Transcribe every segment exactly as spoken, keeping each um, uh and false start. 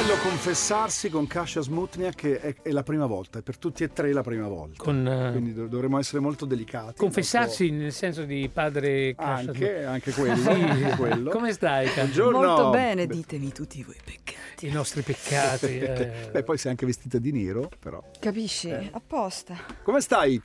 bello confessarsi con Kasia Smutniak che è, è la prima volta, è per tutti e tre la prima volta. Con, uh, Quindi dov- dovremmo essere molto delicati. Confessarsi nel senso di padre Kasia Anche, anche quello, sì. anche quello. Come stai, Kasia? Buongiorno. Molto bene, ditemi tutti i voi peccati. I nostri peccati. eh. Beh, poi sei anche vestita di nero, però. Capisci? Eh. Apposta. Come stai?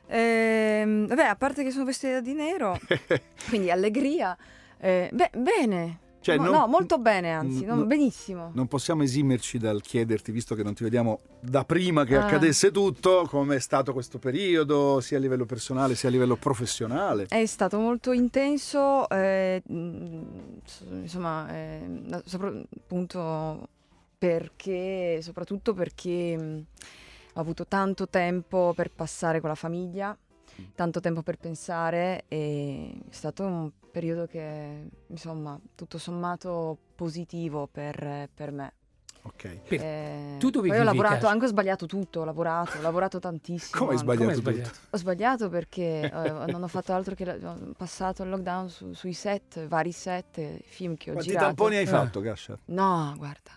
Ehm, vabbè, a parte che sono vestita di nero, quindi allegria. Eh, beh, bene. Cioè, no, non- no, molto bene, anzi, no- no, benissimo. Non possiamo esimerci dal chiederti, visto che non ti vediamo da prima che Ah. accadesse tutto, come è stato questo periodo, sia a livello personale sia a livello professionale. È stato molto intenso, eh, mh, s- insomma, eh, sopra- appunto perché, soprattutto perché mh, ho avuto tanto tempo per passare con la famiglia, tanto tempo per pensare, e è stato un periodo che, insomma, tutto sommato positivo per, per me. Ok. Per- Eh, tu dove poi ho vivi, lavorato, Kasia? anche ho sbagliato tutto, ho lavorato, ho lavorato tantissimo. Come hai anche. sbagliato Come hai tutto? sbagliato? Ho sbagliato perché eh, non ho fatto altro che la- ho passato il lockdown su- sui set, vari set, eh, film che ho Quanti girato. tamponi hai Ah. fatto, Kasia? No, guarda.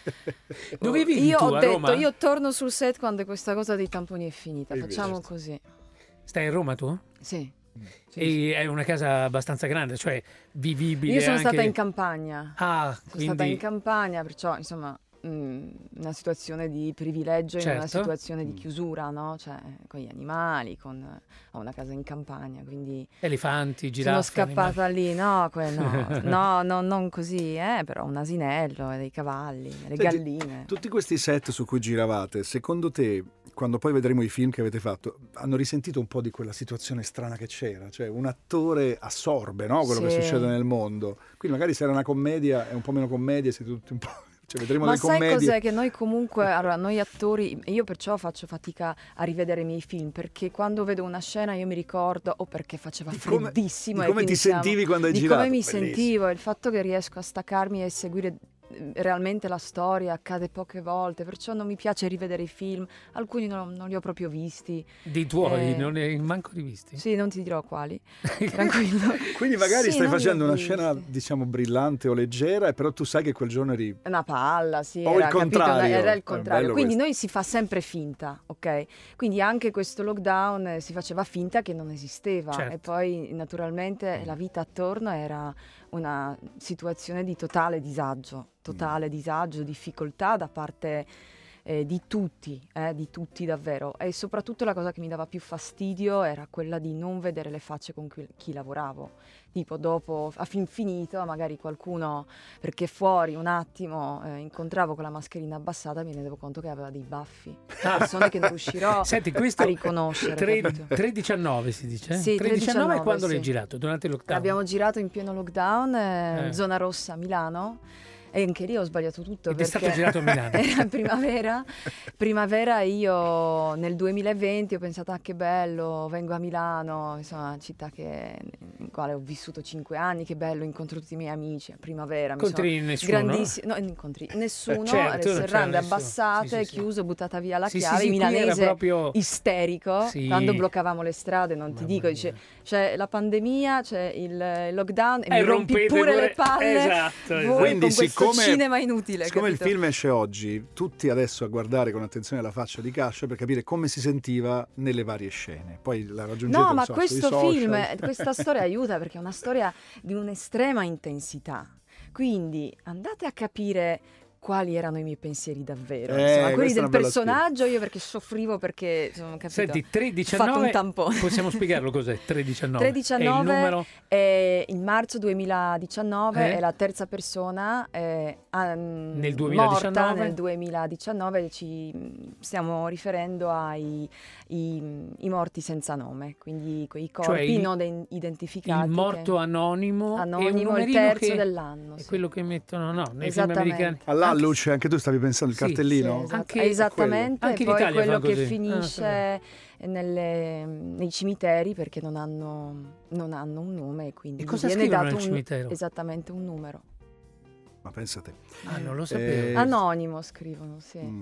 Dove vivi Io tu, ho a detto, Roma? io torno sul set quando questa cosa dei tamponi è finita. È Facciamo vero. così. Stai a Roma tu? Sì. Sì, E sì. è una casa abbastanza grande, cioè vivibile Io sono anche... stata in campagna. Ah, Sono quindi... stata in campagna, perciò insomma mh, una situazione di privilegio in una Certo. situazione di chiusura, no? Cioè con gli animali, con ho una casa in campagna, quindi Elefanti, giraffe, sono scappata lì, no, que- no, no, no, non così, eh, però un asinello, e dei cavalli, le Senti, galline. Tutti questi set su cui giravate, secondo te, quando poi vedremo i film che avete fatto, hanno risentito un po' di quella situazione strana che c'era? Cioè un attore assorbe, no, quello che Sì. succede nel mondo. Quindi magari se era una commedia è un po' meno commedia, siete tutti un po'... Cioè vedremo Ma le sai commedie. cos'è? Che noi comunque, allora noi attori, io perciò faccio fatica a rivedere i miei film, perché quando vedo una scena io mi ricordo, o perché faceva Di come- freddissimo di e come quindi ti siamo- sentivi quando hai di girato. come mi Bellissimo. sentivo, il fatto che riesco a staccarmi e seguire eh, realmente la storia accade poche volte, perciò non mi piace rivedere i film, alcuni non, non li ho proprio visti. Dei tuoi, Eh, non ne hai manco rivisti? Sì, non ti dirò quali, tranquillo. Quindi magari Sì, stai non li facendo ho una visti. scena, diciamo, brillante o leggera, e però tu sai che quel giorno eri... Una palla, sì, O era, il capito? contrario. Era È il contrario. bello Quindi questo. noi si fa sempre finta, ok? Quindi anche questo lockdown eh, si faceva finta che non esisteva, Certo. e poi naturalmente la vita attorno era una situazione di totale disagio, totale disagio, difficoltà da parte eh, di tutti, eh, di tutti davvero. E soprattutto la cosa che mi dava più fastidio era quella di non vedere le facce con cui- chi lavoravo. Tipo dopo, a fin finito, magari qualcuno, perché fuori un attimo eh, incontravo con la mascherina abbassata, mi rendevo conto che aveva dei baffi. Persone che non riuscirò Senti, questo a riconoscere. capito? tre diciannove si dice? Sì, tre diciannove tre quando diciannove, l'hai sì. girato? Durante il lockdown? L'abbiamo girato in pieno lockdown, eh, Eh. zona rossa a Milano, e anche lì ho sbagliato tutto. Ed è perché stato girato a Milano. Era primavera, primavera io nel duemilaventi ho pensato, ah che bello, vengo a Milano, insomma, città che, in quale ho vissuto cinque anni, che bello, incontro tutti i miei amici, a primavera. mi sono- Incontri nessuno? Grandissimo, no, incontri nessuno, Eh, certo, le non c'era serrande nessuno. abbassate, Sì, sì, sì. chiuso, buttata via la Sì, sì, chiave, sì, il qui era milanese proprio- isterico, Sì. quando bloccavamo le strade, non ti Mamma dico, mia. dice, c'è la pandemia, c'è il lockdown e Eh, mi rompi rompete pure pure- le palle, Esatto, voi esatto. Quindi, con questo siccome- cinema inutile, Siccome il capito? film esce oggi, tutti adesso a guardare con attenzione la faccia di Kasia per capire come si sentiva nelle varie scene. Poi la raggiungete, No, non ma so, questo sui social. film, eh, questa storia aiuta perché è una storia di un'estrema intensità. Quindi andate a capire quali erano i miei pensieri davvero. Eh, Insomma, quelli questa è del una bella personaggio, io perché soffrivo perché, insomma, capito? Senti, tre Ho fatto diciannove, un tampone. possiamo spiegarlo cos'è? tre diciannove. tre diciannove È il numero... è in marzo duemiladiciannove, Eh? è la terza persona è, ah, Nel morta duemiladiciannove? nel duemiladiciannove, ci stiamo riferendo ai i, i morti senza nome, quindi quei corpi Cioè il- non den- identificati. Il morto che- anonimo, e un anonimo, il numerino terzo che dell'anno. è sì. quello che mettono no, nei film Esattamente. americani. Allà, Anche- Luce, anche tu stavi pensando il Sì, cartellino? Sì, esatto. Anche esattamente, quello. Anche in poi Italia quello fanno che così. finisce nelle- nei cimiteri perché non hanno, non hanno un nome e quindi E gli cosa viene scrivono dato nel un- cimitero? esattamente un numero. Ma pensate. Ah, non lo Eh, sapevo. Anonimo scrivono, sì. Mm.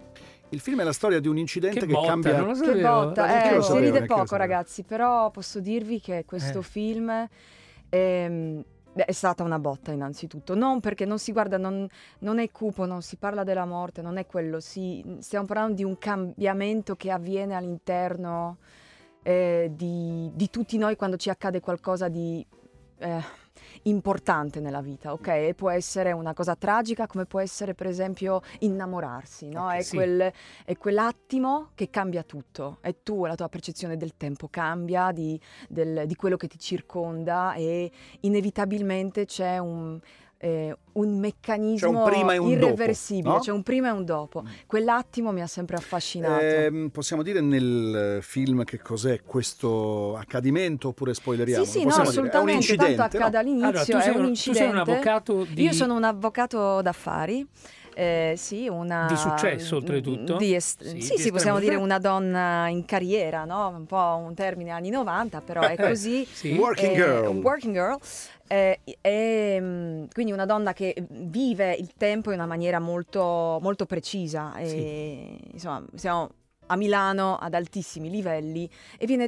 Il film è la storia di un incidente Che che, botta, cambia... non lo Che sapevo. botta, Neanche eh, io lo si sapevo, ride neanche io lo poco sapevo. ragazzi, però posso dirvi che questo Eh. film ehm, Beh, è stata una botta innanzitutto, non perché non si guarda, non, non è cupo, non si parla della morte, non è quello, si, stiamo parlando di un cambiamento che avviene all'interno eh, di, di tutti noi quando ci accade qualcosa di eh, importante nella vita, ok? E può essere una cosa tragica come può essere per esempio innamorarsi, no? Okay, è, sì. quel, è quell'attimo che cambia tutto, e tu, la tua percezione del tempo cambia, di, del, di quello che ti circonda, e inevitabilmente c'è un... Eh, un meccanismo c'è un prima e un irreversibile, dopo, no? c'è un prima e un dopo. Quell'attimo mi ha sempre affascinato. Eh, possiamo dire nel film che cos'è questo accadimento oppure spoileriamo? Sì, sì, no, Possiamo dire, è un assolutamente, incidente, tanto accade no? all'inizio, Allora, tu è sei un un- tu incidente. sei un avvocato di- Io sono un avvocato d'affari. Eh, sì, una Di successo, oltretutto? di est- Sì, sì, di sì, possiamo estrema dire successo. una donna in carriera, no? Un po' un termine anni novanta, però è così. Sì. Working Eh, girl. un working girl. Eh, e, mm, quindi una donna che vive il tempo in una maniera molto, molto precisa. E, insomma, siamo a Milano ad altissimi livelli e viene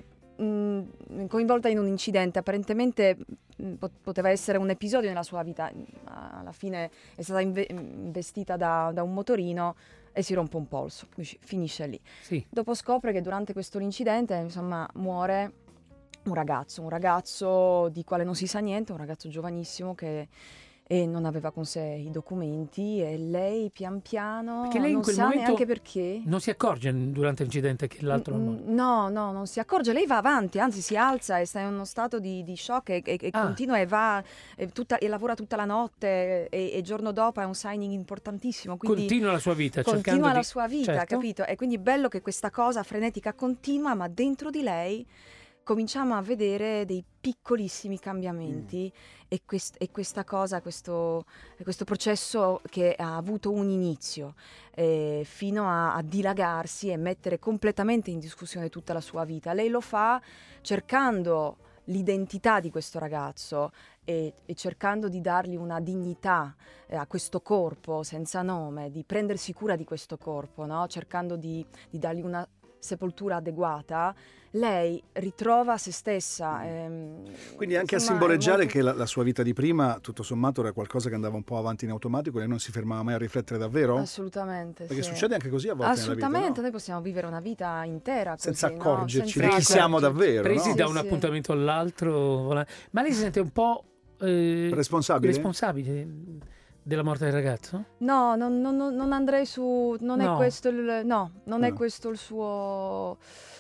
mh, coinvolta in un incidente. Apparentemente mh, pot- poteva essere un episodio nella sua vita, ma alla fine è stata inve- investita da, da un motorino e si rompe un polso, quindi finisce lì. Sì. Dopo scopre che durante questo incidente, insomma, muore un ragazzo, un ragazzo di quale non si sa niente, un ragazzo giovanissimo che e non aveva con sé i documenti, e lei pian piano Perché lei in non quel sa momento neanche perché. non si accorge durante l'incidente che l'altro è N- morto. No, no, non si accorge, lei va avanti, anzi si alza e sta in uno stato di, di shock e, e- e Ah. continua e va e, tutta- e lavora tutta la notte, e, e giorno dopo è un signing importantissimo, quindi Continua la sua vita, continua cercando la di... sua vita, Certo. capito? E quindi è bello che questa cosa frenetica continua, ma dentro di lei cominciamo a vedere dei piccolissimi cambiamenti e, quest- e questa cosa, questo, questo processo che ha avuto un inizio eh, fino a, a dilagarsi e mettere completamente in discussione tutta la sua vita. Lei lo fa cercando l'identità di questo ragazzo e, e cercando di dargli una dignità eh, a questo corpo senza nome, di prendersi cura di questo corpo, no? Cercando di, di dargli una sepoltura adeguata. Lei ritrova se stessa. Ehm, Quindi anche insomma, a simboleggiare è molto... che la, la sua vita di prima, tutto sommato, era qualcosa che andava un po' avanti in automatico, lei non si fermava mai a riflettere davvero? Assolutamente, Perché sì. succede anche così a volte Assolutamente, nella vita, noi possiamo vivere una vita intera così, senza no? accorgerci Senza di chi siamo accorgerci. davvero, Presi no? da Sì, un sì. appuntamento all'altro. vola- Ma lei si sente un po' eh, Responsabile? responsabile della morte del ragazzo? No, non, non- non- non andrei su... Non No. è questo il... No, non è No. questo il suo...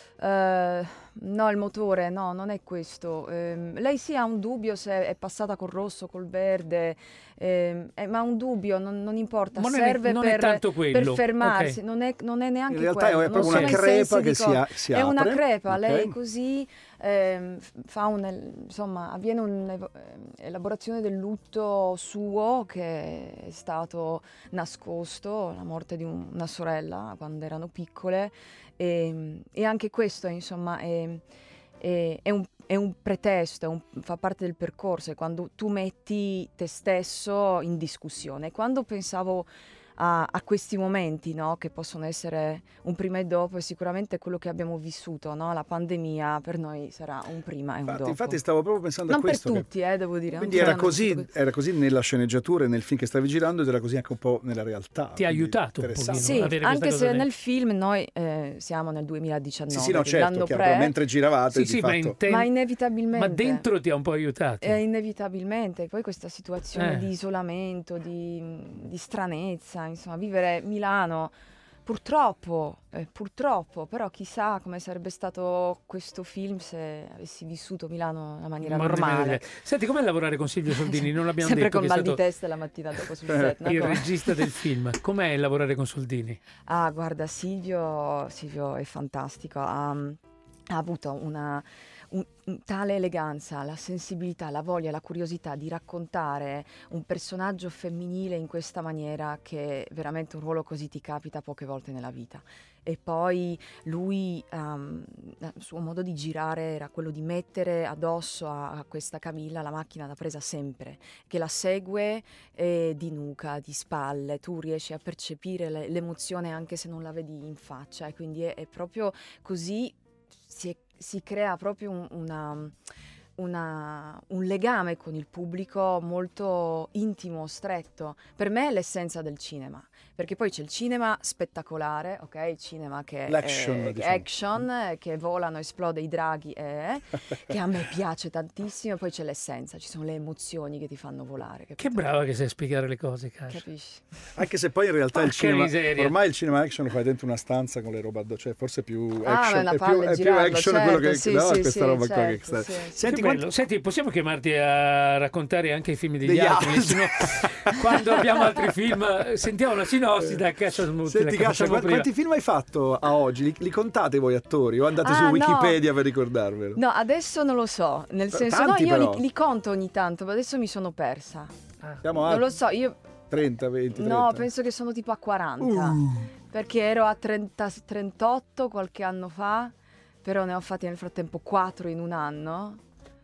eh, no, il motore, no, non è questo. Ehm, lei sì ha un dubbio se è passata col rosso, col verde, ehm, eh, ma un dubbio, non, non importa, Ma non è- serve non è per, tanto quello, per fermarsi, ok. non, è, non è neanche In realtà quello. è non proprio sono una i sensi crepa di che si, cosa- a- si È apre. una crepa, ok? lei così ehm, f- fa un, insomma, avviene un'elaborazione del lutto suo che è stato nascosto, la morte di un- una sorella quando erano piccole, e, e anche questo insomma è, è- è un, è un pretesto, è un- fa parte del percorso, è quando tu metti te stesso in discussione. Quando pensavo a, a questi momenti, no, che possono essere un prima e dopo, e sicuramente quello che abbiamo vissuto, no, la pandemia per noi sarà un prima e un Infatti, dopo. infatti stavo proprio pensando non a questo. per che- tutti, eh, devo dire. Quindi non era tutti hanno così, vissuto questo. era così nella sceneggiatura e nel film che stavi girando, ed era così anche un po' nella realtà. Ti ha quindi aiutato un interessante. pochino. Sì, avere questa anche cosa se del- nel film noi eh, siamo nel duemiladiciannove, Sì, sì, no, certo, l'anno chiaro, pre, però mentre giravate, Sì, di sì, ma, fatto... in te- ma inevitabilmente. ma dentro ti ha un po' aiutato. Eh, inevitabilmente, poi questa situazione Eh. di isolamento, di, di stranezza, insomma, vivere Milano, purtroppo, eh, purtroppo, però chissà come sarebbe stato questo film se avessi vissuto Milano in una maniera Ma- normale. Senti, com'è lavorare con Silvio Soldini? Non l'abbiamo Sempre detto con che è mal di stato testa la mattina dopo sul set. no? il Come- regista del film. Com'è lavorare con Soldini? Ah, guarda, Silvio, Silvio è fantastico. Ha, ha avuto una un- un tale eleganza, la sensibilità, la voglia, la curiosità di raccontare un personaggio femminile in questa maniera, che veramente un ruolo così ti capita poche volte nella vita. E poi lui, um, il suo modo di girare era quello di mettere addosso a, a questa Camilla la macchina da presa sempre, che la segue eh, di nuca, di spalle, tu riesci a percepire le- l'emozione anche se non la vedi in faccia, e quindi è, è proprio così, si, è- si crea proprio un- una, una, un legame con il pubblico molto intimo, stretto. Per me è l'essenza del cinema, perché poi c'è il cinema spettacolare, ok? Il cinema che L'action, è diciamo. action, eh, che volano, esplode i draghi, eh, che a me piace tantissimo. Poi c'è l'essenza, ci sono le emozioni che ti fanno volare. Che capito? brava che sai spiegare le cose, Cascia. Capisci? Anche se poi in realtà il Porca cinema, miseria. ormai il cinema action lo fai dentro una stanza con le robe addosso, cioè forse più action, Ah, ma è una è, palla più, è più girarlo, action quello certo, che sì, no, sì, questa sì, roba qua che certo, sta. sì. Senti, Che quanti- bello. Senti, possiamo chiamarti a raccontare anche i film degli, Degli altri? altri. Sennò, quando abbiamo altri film, sentiamo la sinossi da Cascia Smutti. Senti, Cascia, qu- quanti film hai fatto a oggi? Li, li contate voi attori o andate Ah, su no. Wikipedia per ricordarvelo? No, adesso non lo so, nel T- senso, tanti no, io però. li, li conto ogni tanto, ma adesso mi sono persa. Siamo a Non lo so, io trenta, venti, trenta. no, penso che sono tipo a quaranta, Uh. perché ero a trenta, trentotto qualche anno fa, però ne ho fatti nel frattempo quattro in un anno.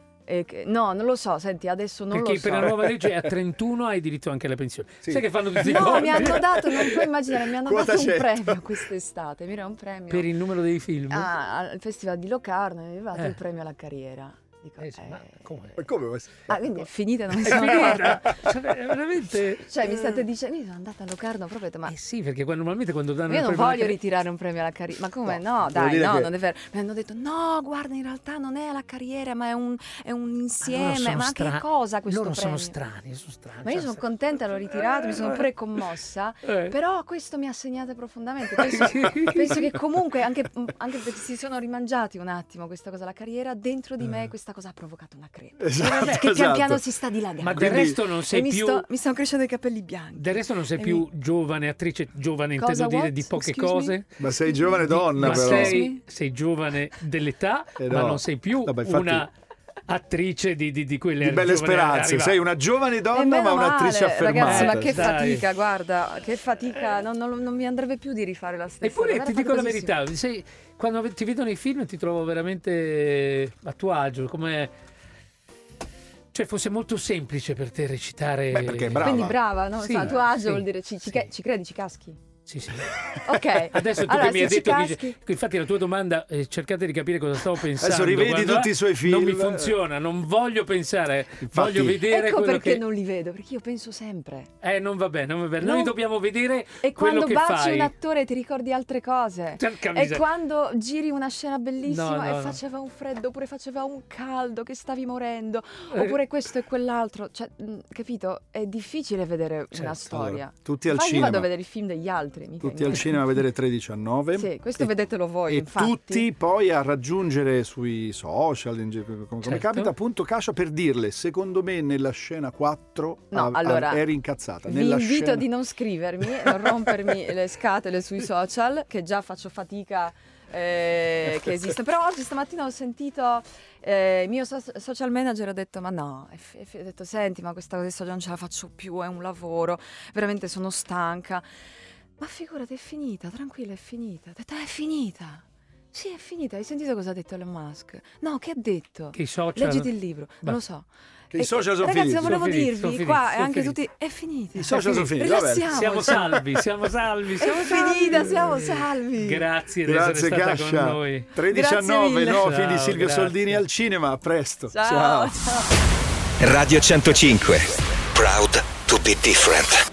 E che- no, non lo so, senti, adesso non Perché lo so. per la nuova legge a trentuno hai diritto anche alla pensione. Sì. Sai che fanno tutti i No, conti? mi hanno dato, non puoi immaginare, mi hanno Quota dato un cento. premio quest'estate, mi era un premio. Per il numero dei film? Ah, al Festival di Locarno mi è arrivato Eh. il premio alla carriera. Dico, Eh sì, ma eh, come? Ma come? Ah, quindi è finita, non mi È sono accorta. finita? Cioè, veramente? Cioè, mi state dicendo, io sono andata a Locarno proprio, ho detto, ma Eh sì, perché quando- normalmente quando danno io il non premio alla voglio carriera- ritirare un premio alla carriera. Ma come? No, No, devo dai, dire no, che- non è vero. Mi hanno detto, no, guarda, in realtà non è alla carriera, ma è un, è un Ma loro insieme. sono Ma stra- che cosa questo Loro premio? sono strani, sono strani. Ma io Cioè, sono contenta, l'ho ritirato, mi sono pure commossa, Eh. però questo mi ha segnato profondamente. Penso, penso che comunque, anche, anche perché si sono rimangiati un attimo questa cosa, la carriera, dentro di me questa cosa ha provocato una crepa. Esatto, che pian esatto. piano si sta dilagando. Ma del Quindi- resto non e sei mi, più... sto, mi stanno crescendo i capelli bianchi. Del resto non sei E più mi- giovane attrice, giovane Cosa, intendo dire what? di poche Excuse me? cose. Ma sei giovane donna Ma però. sei, sei giovane dell'età, Eh ma no. non sei più Vabbè, infatti- una attrice di, di, di quelle Di belle giovani speranze, arrivate. sei una giovane E donna meno ma un'attrice male, affermata. ragazzi, ma che Dai. fatica, guarda, che fatica, non, non- non mi andrebbe più di rifare la stessa. Eppure davvero, ti fate dico la così, verità, sei- quando ti vedo nei film ti trovo veramente a tuo agio, come... Cioè fosse molto semplice per te recitare... Beh, perché è sì. brava. Quindi brava, no? Sì, Cioè, a tuo agio sì, vuol dire ci, ci, sì. che- ci credi, ci caschi. Sì, sì. Ok. Adesso tu Allora, che mi hai se ci detto caschi- che, infatti la tua domanda, eh, cercate di capire cosa stavo pensando. Adesso rivedi Guarda, tutti i suoi film. Non mi funziona, non voglio pensare, Infatti- voglio vedere Ecco quello perché che... non li vedo, perché io penso sempre. Eh, non va bene, non va bene. No. Noi dobbiamo vedere E quello quando che baci fai. un attore ti ricordi altre cose. Porca E miseria. quando giri una scena bellissima No, no, e no. faceva un freddo oppure faceva un caldo che stavi morendo Eh. oppure questo e quell'altro, cioè, mh, capito? È difficile vedere una Certo. storia. Allora, tutti al Infatti io cinema. vado a vedere i film degli altri, mica Tutti i al miei. cinema a vedere tredici a nove. Sì, questo E- vedetelo voi, E infatti. tutti poi a raggiungere sui social, in ge- come, come Certo. capita, appunto Cascia per dirle, secondo me nella scena quattro No, a- a- allora, eri incazzata. Vi Nella invito scena... di non scrivermi, non rompermi le scatole sui social, che già faccio fatica eh, che esiste. Però oggi stamattina ho sentito eh, il mio so- social manager ha detto ma no, è fi- è fi- ho detto senti ma questa cosa adesso non ce la faccio più, è un lavoro, veramente sono stanca. Ma figurati, è finita, tranquilla, è finita. Ho detto, è finita. Sì, è finita. Hai sentito cosa ha detto Elon Musk? No, che ha detto? Che i social... Leggiti il libro, Beh. non lo so. Che i E- social sono ragazzi, finiti. lo volevo Sono finiti, dirvi sono finiti, qua e sono anche finiti. tutti. È finita. I social sono finiti, vabbè. Rilassiamoci. Siamo salvi, siamo salvi, È siamo salvi. finita, siamo salvi. Grazie di Grazie essere stata con Cascia. noi. tredici a Grazie nove, mille. nuovo film di Ciao, Silvio grazie. Soldini al cinema. A presto. Ciao. ciao. Radio centocinque. Proud to be different.